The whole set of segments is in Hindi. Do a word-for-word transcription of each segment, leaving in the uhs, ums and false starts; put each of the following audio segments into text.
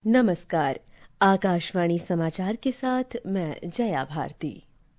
नमस्कार। आकाशवाणी समाचार के साथ मैं जया भारती।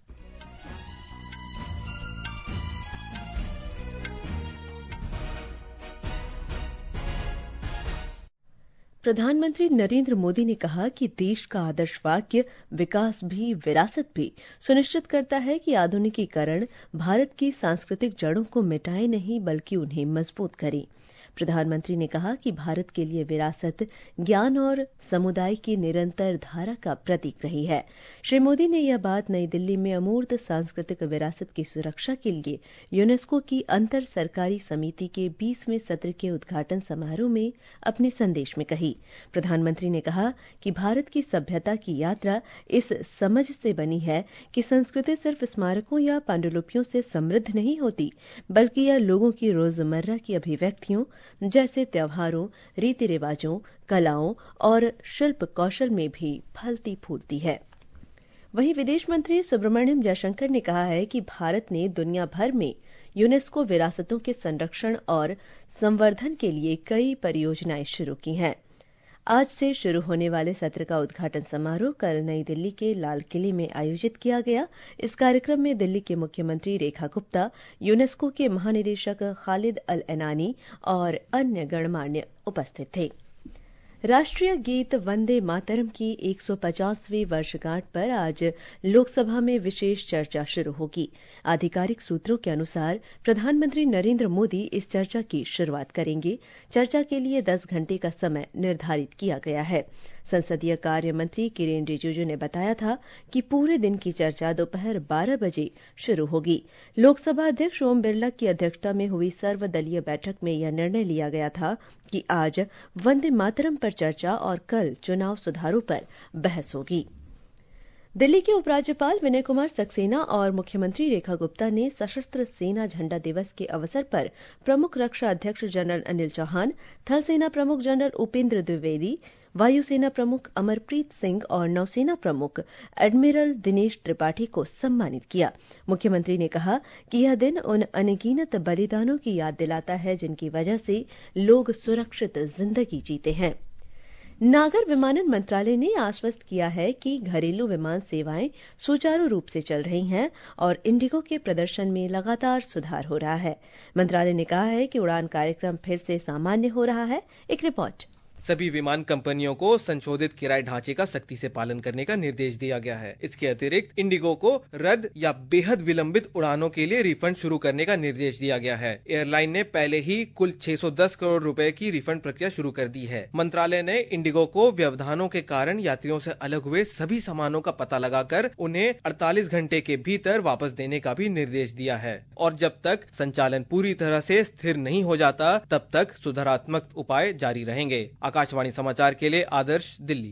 प्रधानमंत्री नरेंद्र मोदी ने कहा कि देश का आदर्श वाक्य विकास भी विरासत भी सुनिश्चित करता है कि आधुनिकीकरण भारत की सांस्कृतिक जड़ों को मिटाए नहीं बल्कि उन्हें मजबूत करे। प्रधानमंत्री ने कहा कि भारत के लिए विरासत ज्ञान और समुदाय की निरंतर धारा का प्रतीक रही है। श्री मोदी ने यह बात नई दिल्ली में अमूर्त सांस्कृतिक विरासत की सुरक्षा के लिए यूनेस्को की अंतर सरकारी समिति के बीसवें सत्र के उद्घाटन समारोह में अपने संदेश में कही। प्रधानमंत्री ने कहा कि भारत की सभ्यता की यात्रा इस समझ से बनी है कि संस्कृति सिर्फ स्मारकों या पांडुलिपियों से समृद्ध नहीं होती, बल्कि यह लोगों की रोजमर्रा की अभिव्यक्तियों जैसे त्योहारों, रीति रिवाजों, कलाओं और शिल्प कौशल में भी फलती फूलती है। वहीं विदेश मंत्री सुब्रमण्यम जयशंकर ने कहा है कि भारत ने दुनिया भर में यूनेस्को विरासतों के संरक्षण और संवर्धन के लिए कई परियोजनाएं शुरू की हैं। आज से शुरू होने वाले सत्र का उद्घाटन समारोह कल नई दिल्ली के लाल किले में आयोजित किया गया। इस कार्यक्रम में दिल्ली के मुख्यमंत्री रेखा गुप्ता, यूनेस्को के महानिदेशक खालिद अल एनानी और अन्य गणमान्य उपस्थित थे। राष्ट्रीय गीत वंदे मातरम की एक सौ पचासवीं वर्षगांठ पर आज लोकसभा में विशेष चर्चा शुरू होगी। आधिकारिक सूत्रों के अनुसार प्रधानमंत्री नरेंद्र मोदी इस चर्चा की शुरुआत करेंगे। चर्चा के लिए दस घंटे का समय निर्धारित किया गया है। संसदीय कार्य मंत्री किरेन रिजिजू ने बताया था कि पूरे दिन की चर्चा दोपहर बारह बजे शुरू होगी। लोकसभा अध्यक्ष ओम बिरला की अध्यक्षता में हुई सर्वदलीय बैठक में यह निर्णय लिया गया था कि आज वंदे मातरम पर चर्चा और कल चुनाव सुधारों पर बहस होगी। दिल्ली के उपराज्यपाल विनय कुमार सक्सेना और मुख्यमंत्री रेखा गुप्ता ने सशस्त्र सेना झंडा दिवस के अवसर पर प्रमुख रक्षा अध्यक्ष जनरल अनिल चौहान, थल सेना प्रमुख जनरल उपेंद्र द्विवेदी, वायुसेना प्रमुख अमरप्रीत सिंह और नौसेना प्रमुख एडमिरल दिनेश त्रिपाठी को सम्मानित किया। मुख्यमंत्री ने कहा कि यह दिन उन अनगिनत बलिदानों की याद दिलाता है जिनकी वजह से लोग सुरक्षित जिंदगी जीते हैं। नागर विमानन मंत्रालय ने आश्वस्त किया है कि घरेलू विमान सेवाएं सुचारू रूप से चल रही हैं और इंडिगो के प्रदर्शन में लगातार सुधार हो रहा है। मंत्रालय ने कहा है कि उड़ान कार्यक्रम फिर से सामान्य हो रहा है। एक रिपोर्ट। सभी विमान कंपनियों को संशोधित किराए ढांचे का सख्ती से पालन करने का निर्देश दिया गया है। इसके अतिरिक्त इंडिगो को रद्द या बेहद विलंबित उड़ानों के लिए रिफंड शुरू करने का निर्देश दिया गया है। एयरलाइन ने पहले ही कुल छह सौ दस करोड़ रुपए की रिफंड प्रक्रिया शुरू कर दी है। मंत्रालय ने इंडिगो को व्यवधानों के कारण यात्रियों से अलग हुए सभी सामानों का पता लगाकर उन्हें अड़तालीस घंटे के भीतर वापस देने का भी निर्देश दिया है और जब तक संचालन पूरी तरह से स्थिर नहीं हो जाता तब तक सुधारात्मक उपाय जारी रहेंगे। आकाशवाणी समाचार के लिए आदर्श, दिल्ली।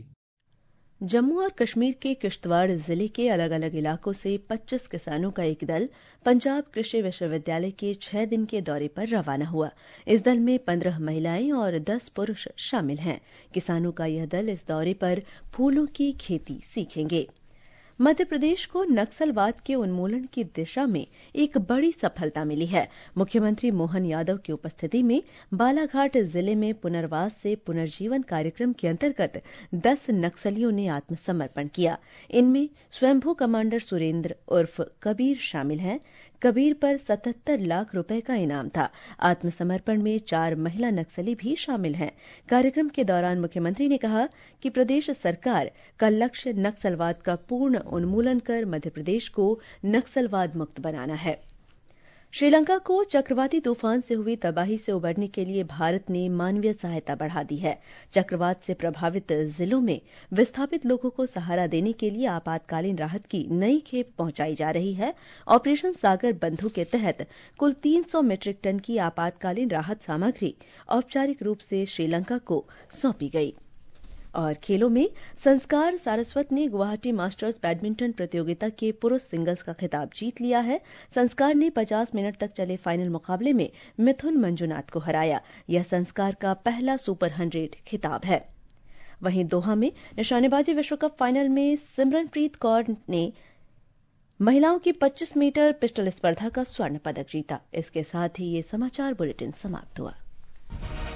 जम्मू और कश्मीर के किश्तवाड़ जिले के अलग अलग इलाकों से पच्चीस किसानों का एक दल पंजाब कृषि विश्वविद्यालय के छह दिन के दौरे पर रवाना हुआ। इस दल में पंद्रह महिलाएं और दस पुरुष शामिल हैं। किसानों का यह दल इस दौरे पर फूलों की खेती सीखेंगे। मध्य प्रदेश को नक्सलवाद के उन्मूलन की दिशा में एक बड़ी सफलता मिली है। मुख्यमंत्री मोहन यादव की उपस्थिति में बालाघाट जिले में पुनर्वास से पुनर्जीवन कार्यक्रम के अंतर्गत दस नक्सलियों ने आत्मसमर्पण किया। इनमें स्वयंभू कमांडर सुरेंद्र उर्फ कबीर शामिल हैं। कबीर पर सतहत्तर लाख रुपए का इनाम था। आत्मसमर्पण में चार महिला नक्सली भी शामिल हैं। कार्यक्रम के दौरान मुख्यमंत्री ने कहा कि प्रदेश सरकार का लक्ष्य नक्सलवाद का पूर्ण उन्मूलन कर मध्य प्रदेश को नक्सलवाद मुक्त बनाना है। श्रीलंका को चक्रवाती तूफान से हुई तबाही से उबरने के लिए भारत ने मानवीय सहायता बढ़ा दी है। चक्रवात से प्रभावित जिलों में विस्थापित लोगों को सहारा देने के लिए आपातकालीन राहत की नई खेप पहुंचाई जा रही है। ऑपरेशन सागर बंधु के तहत कुल तीन सौ मीट्रिक टन की आपातकालीन राहत सामग्री औपचारिक रूप से श्रीलंका को सौंपी गई। और खेलों में संस्कार सारस्वत ने गुवाहाटी मास्टर्स बैडमिंटन प्रतियोगिता के पुरुष सिंगल्स का खिताब जीत लिया है। संस्कार ने पचास मिनट तक चले फाइनल मुकाबले में मिथुन मंजुनाथ को हराया। यह संस्कार का पहला सुपर हंड्रेड खिताब है। वहीं दोहा में निशानेबाजी विश्व कप फाइनल में सिमरनप्रीत कौर ने महिलाओं की पच्चीस मीटर पिस्टल स्पर्धा का स्वर्ण पदक जीता। इसके साथ ही ये समाचार बुलेटिन समाप्त हुआ।